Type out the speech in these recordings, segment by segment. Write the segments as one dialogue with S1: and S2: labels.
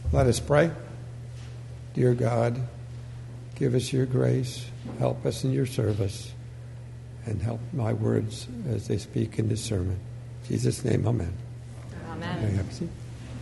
S1: Let us pray. Dear God, give us your grace, help us in your service, and help my words as they speak in this sermon. In Jesus' name, amen.
S2: Amen.
S1: May I have a seat?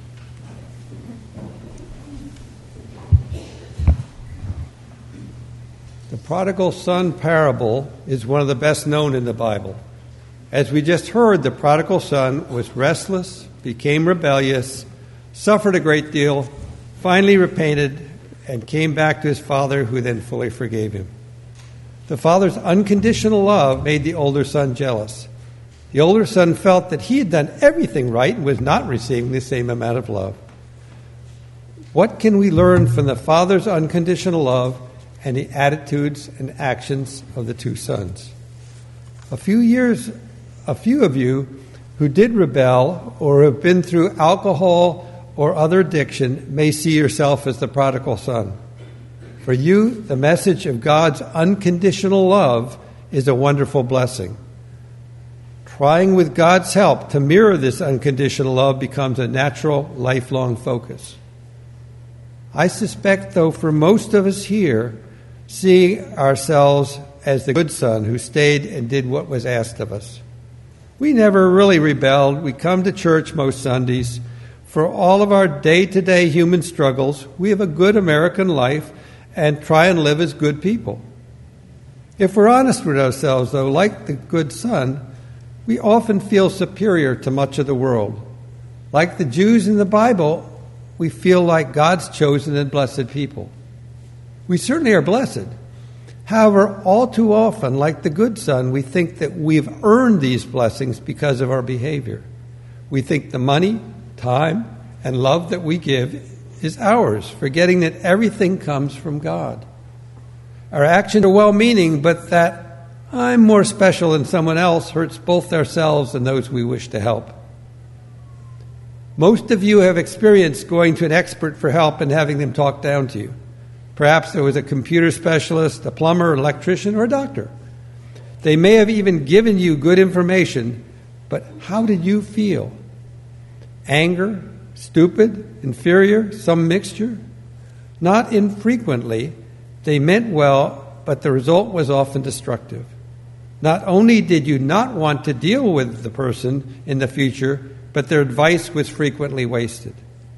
S1: The prodigal son parable is one of the best known in the Bible. As we just heard, the prodigal son was restless, became rebellious, suffered a great deal, finally repented, and came back to his father, who then fully forgave him. The father's unconditional love made the older son jealous. The older son felt that he had done everything right and was not receiving the same amount of love. What can we learn from the father's unconditional love and the attitudes and actions of the two sons? A few of you who did rebel or have been through alcohol or other addiction may see yourself as the prodigal son. For you, the message of God's unconditional love is a wonderful blessing. Trying with God's help to mirror this unconditional love becomes a natural, lifelong focus. I suspect, though, for most of us here, seeing ourselves as the good son who stayed and did what was asked of us. We never really rebelled. We come to church most Sundays. For all of our day-to-day human struggles, we have a good American life and try and live as good people. If we're honest with ourselves, though, like the good son, we often feel superior to much of the world. Like the Jews in the Bible, we feel like God's chosen and blessed people. We certainly are blessed. However, all too often, like the good son, we think that we've earned these blessings because of our behavior. We think the money, time, and love that we give is ours, forgetting that everything comes from God. Our actions are well-meaning, but that I'm more special than someone else hurts both ourselves and those we wish to help. Most of you have experienced going to an expert for help and having them talk down to you. Perhaps there was a computer specialist, a plumber, an electrician, or a doctor. They may have even given you good information, but how did you feel? Anger, stupid, inferior, some mixture? Not infrequently, they meant well, but the result was often destructive. Not only did you not want to deal with the person in the future, but their advice was frequently wasted.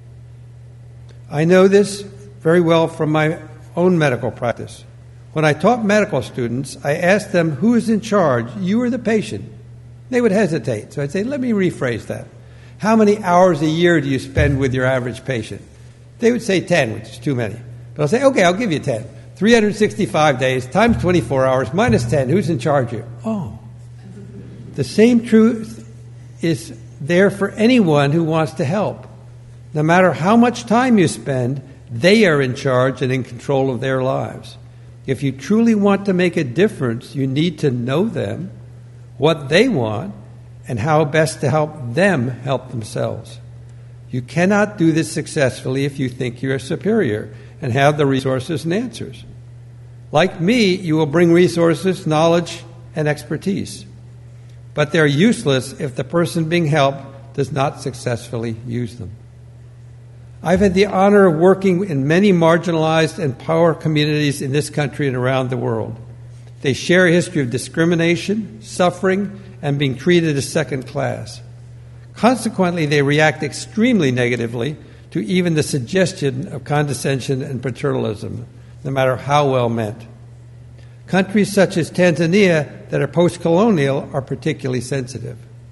S1: I know this very well from my own medical practice. When I taught medical students, I asked them, who is in charge, you or the patient? They would hesitate. So I'd say, let me rephrase that. How many hours a year do you spend with your average patient? They would say 10, which is too many. But I'll say, okay, I'll give you 10. 365 days times 24 hours minus 10. Who's in charge here? Oh. The same truth is there for anyone who wants to help. No matter how much time you spend, they are in charge and in control of their lives. If you truly want to make a difference, you need to know them, what they want, and how best to help them help themselves. You cannot do this successfully if you think you're superior and have the resources and answers. Like me, you will bring resources, knowledge, and expertise. But they're useless if the person being helped does not successfully use them. I've had the honor of working in many marginalized and poor communities in this country and around the world. They share a history of discrimination, suffering, and being treated as second class. Consequently, they react extremely negatively to even the suggestion of condescension and paternalism, no matter how well meant. Countries such as Tanzania that are post-colonial are particularly sensitive.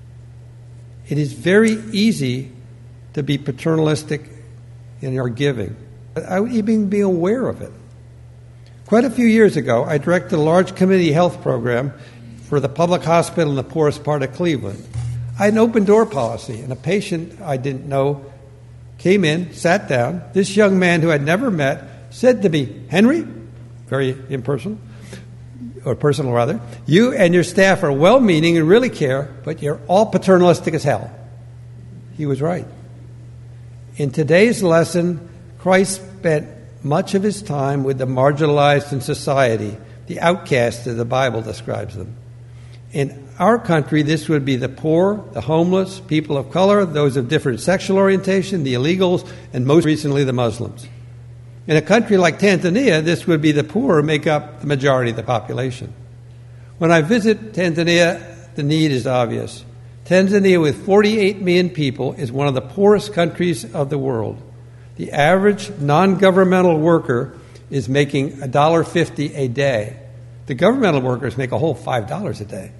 S1: It is very easy to be paternalistic in your giving, without even being aware of it. Quite a few years ago, I directed a large community health program for the public hospital in the poorest part of Cleveland. I had an open-door policy, and a patient I didn't know came in, sat down. This young man who I'd never met said to me, Henry, very impersonal, or personal rather, you and your staff are well-meaning and really care, but you're all paternalistic as hell. He was right. In today's lesson, Christ spent much of his time with the marginalized in society, the outcasts as the Bible describes them. In our country, this would be the poor, the homeless, people of color, those of different sexual orientation, the illegals, and most recently the Muslims. In a country like Tanzania, this would be the poor who make up the majority of the population. When I visit Tanzania, the need is obvious. Tanzania, with 48 million people, is one of the poorest countries of the world. The average non-governmental worker is making $1.50 a day. The governmental workers make a whole $5 a day.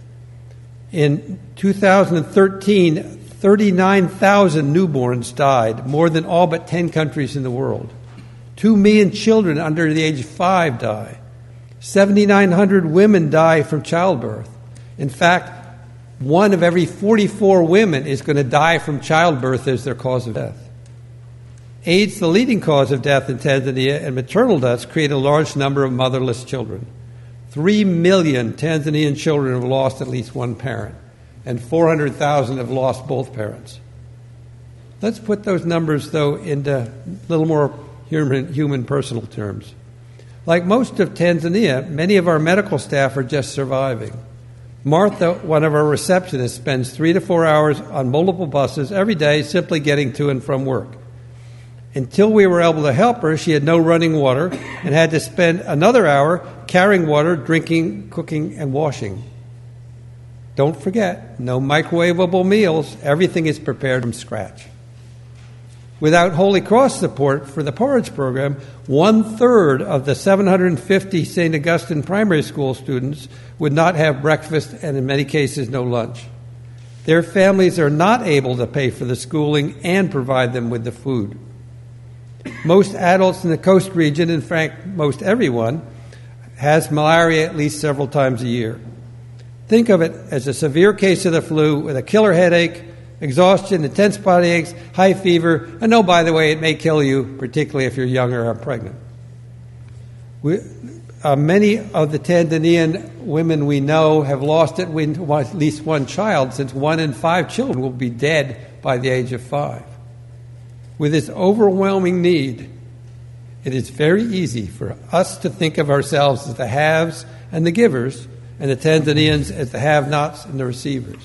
S1: In 2013, 39,000 newborns died, more than all but 10 countries in the world. 2 million children under the age of 5 die. 7,900 women die from childbirth. In fact, 1 of every 44 women is going to die from childbirth as their cause of death. AIDS, the leading cause of death in Tanzania, and maternal deaths create a large number of motherless children. 3 million Tanzanian children have lost at least one parent, and 400,000 have lost both parents. Let's put those numbers, though, into a little more human personal terms. Like most of Tanzania, many of our medical staff are just surviving. Martha, one of our receptionists, spends 3 to 4 hours on multiple buses every day simply getting to and from work. Until we were able to help her, she had no running water and had to spend another hour carrying water, drinking, cooking, and washing. Don't forget, no microwavable meals. Everything is prepared from scratch. Without Holy Cross support for the porridge program, 1/3 of the 750 St. Augustine primary school students would not have breakfast and, in many cases, no lunch. Their families are not able to pay for the schooling and provide them with the food. Most adults in the coast region, in fact, most everyone, has malaria at least several times a year. Think of it as a severe case of the flu with a killer headache, exhaustion, intense body aches, high fever, and oh, by the way, it may kill you, particularly if you're young or pregnant. Many of the Tanzanian women we know have lost at least one child, since 1 in 5 children will be dead by the age of 5. With this overwhelming need, it is very easy for us to think of ourselves as the haves and the givers, and the Tanzanians as the have-nots and the receivers.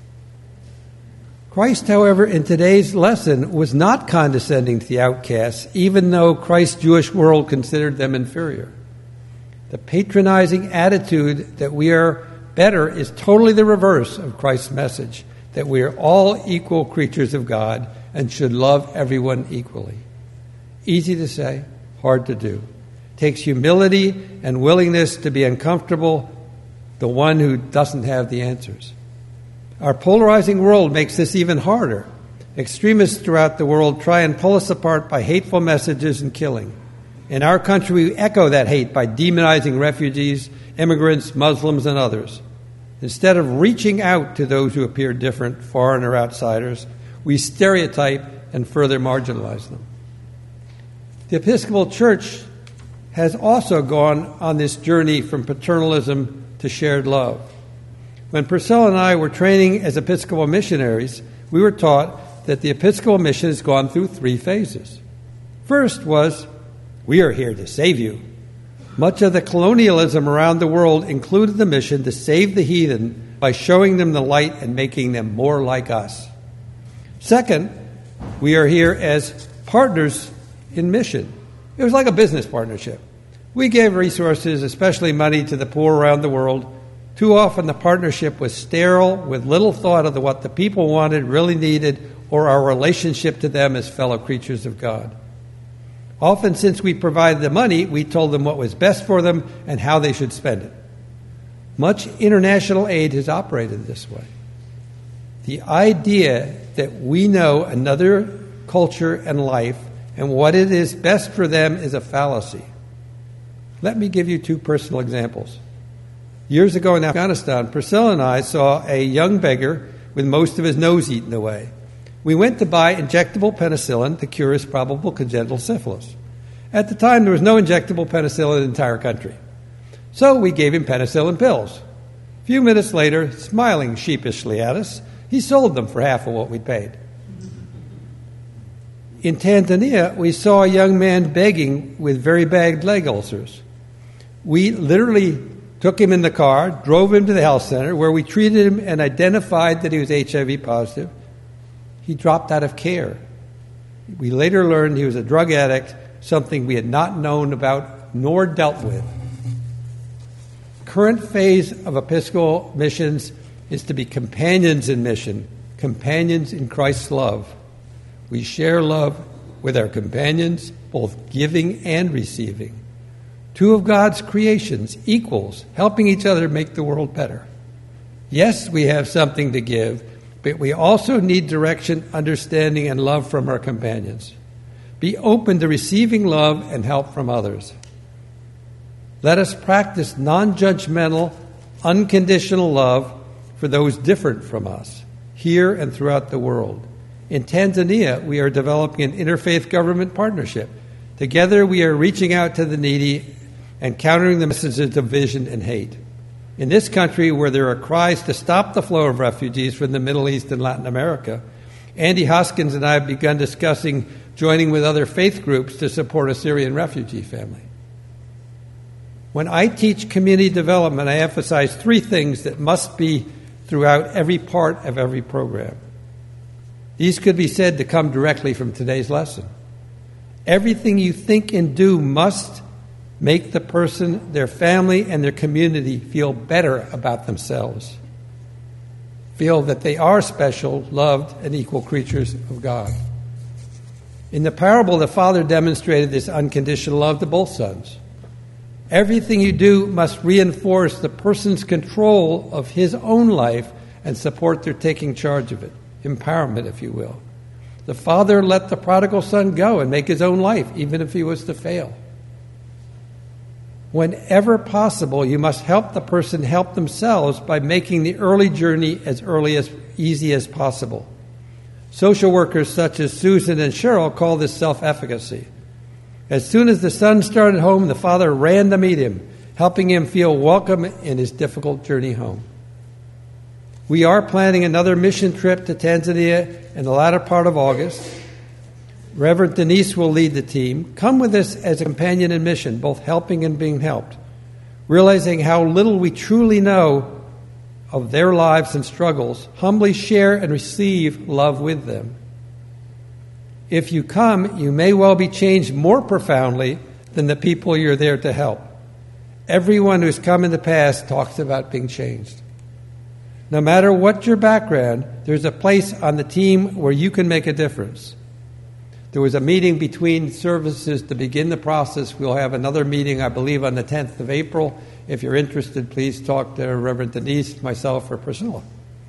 S1: Christ, however, in today's lesson was not condescending to the outcasts, even though Christ's Jewish world considered them inferior. The patronizing attitude that we are better is totally the reverse of Christ's message, that we are all equal creatures of God and should love everyone equally. Easy to say, hard to do. It takes humility and willingness to be uncomfortable, the one who doesn't have the answers. Our polarizing world makes this even harder. Extremists throughout the world try and pull us apart by hateful messages and killing. In our country, we echo that hate by demonizing refugees, immigrants, Muslims, and others. Instead of reaching out to those who appear different, foreign or outsiders, we stereotype and further marginalize them. The Episcopal Church has also gone on this journey from paternalism to shared love. When Priscilla and I were training as Episcopal missionaries, we were taught that the Episcopal mission has gone through 3 phases. First was, we are here to save you. Much of the colonialism around the world included the mission to save the heathen by showing them the light and making them more like us. Second, we are here as partners in mission. It was like a business partnership. We gave resources, especially money, to the poor around the world. Too often the partnership was sterile, with little thought of what the people wanted, really needed, or our relationship to them as fellow creatures of God. Often, since we provided the money, we told them what was best for them and how they should spend it. Much international aid has operated this way. The idea that we know another culture and life and what it is best for them is a fallacy. Let me give you 2 personal examples. Years ago in Afghanistan, Priscilla and I saw a young beggar with most of his nose eaten away. We went to buy injectable penicillin to cure his probable congenital syphilis. At the time, there was no injectable penicillin in the entire country. So we gave him penicillin pills. A few minutes later, smiling sheepishly at us, he sold them for half of what we'd paid. In Tanzania, we saw a young man begging with very bad leg ulcers. We literally took him in the car, drove him to the health center, where we treated him and identified that he was HIV positive. He dropped out of care. We later learned he was a drug addict, something we had not known about nor dealt with. Current phase of Episcopal missions is to be companions in mission, companions in Christ's love. We share love with our companions, both giving and receiving. Two of God's creations, equals, helping each other make the world better. Yes, we have something to give, but we also need direction, understanding, and love from our companions. Be open to receiving love and help from others. Let us practice non-judgmental, unconditional love for those different from us, here and throughout the world. In Tanzania, we are developing an interfaith government partnership. Together, we are reaching out to the needy and countering the messages of division and hate. In this country, where there are cries to stop the flow of refugees from the Middle East and Latin America, Andy Hoskins and I have begun discussing joining with other faith groups to support a Syrian refugee family. When I teach community development, I emphasize three things that must be throughout every part of every program. These could be said to come directly from today's lesson. Everything you think and do must make the person, their family, and their community feel better about themselves. Feel that they are special, loved, and equal creatures of God. In the parable, the father demonstrated this unconditional love to both sons. Everything you do must reinforce the person's control of his own life and support their taking charge of it. Empowerment, if you will. The father let the prodigal son go and make his own life, even if he was to fail. Whenever possible, you must help the person help themselves by making the early journey as easy as possible. Social workers such as Susan and Cheryl call this self-efficacy. As soon as the son started home, the father ran to meet him, helping him feel welcome in his difficult journey home. We are planning another mission trip to Tanzania in the latter part of August. Reverend Denise will lead the team. Come with us as a companion in mission, both helping and being helped, realizing how little we truly know of their lives and struggles. Humbly share and receive love with them. If you come, you may well be changed more profoundly than the people you're there to help. Everyone who's come in the past talks about being changed. No matter what your background, there's a place on the team where you can make a difference. There was a meeting between services to begin the process. We'll have another meeting, I believe, on the 10th of April. If you're interested, please talk to Reverend Denise, myself, or Priscilla.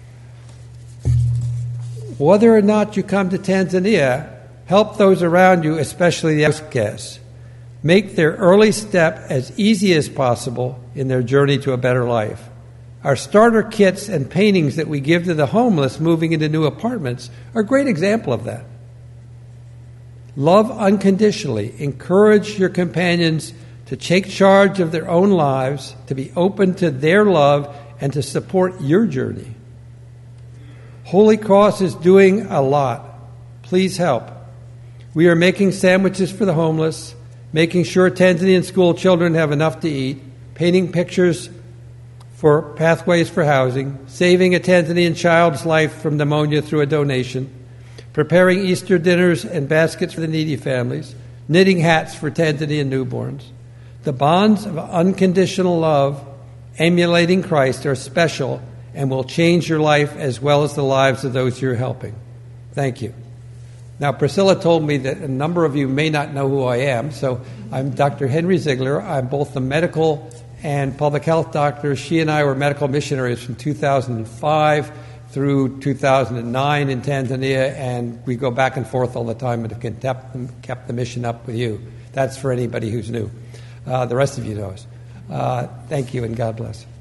S1: Whether or not you come to Tanzania, help those around you, especially the outcasts. Make their early step as easy as possible in their journey to a better life. Our starter kits and paintings that we give to the homeless moving into new apartments are a great example of that. Love unconditionally. Encourage your companions to take charge of their own lives, to be open to their love, and to support your journey. Holy Cross is doing a lot. Please help. We are making sandwiches for the homeless, making sure Tanzanian school children have enough to eat, painting pictures for pathways for housing, saving a Tanzanian child's life from pneumonia through a donation, preparing Easter dinners and baskets for the needy families, knitting hats for Tanzanian newborns. The bonds of unconditional love, emulating Christ, are special and will change your life as well as the lives of those you're helping. Thank you. Now, Priscilla told me that a number of you may not know who I am, so I'm Dr. Henry Ziegler. I'm both a medical and public health doctor. She and I were medical missionaries from 2005 through 2009 in Tanzania, and we go back and forth all the time and have kept the mission up with you. That's for anybody who's new. The rest of you knows. Thank you, and God bless.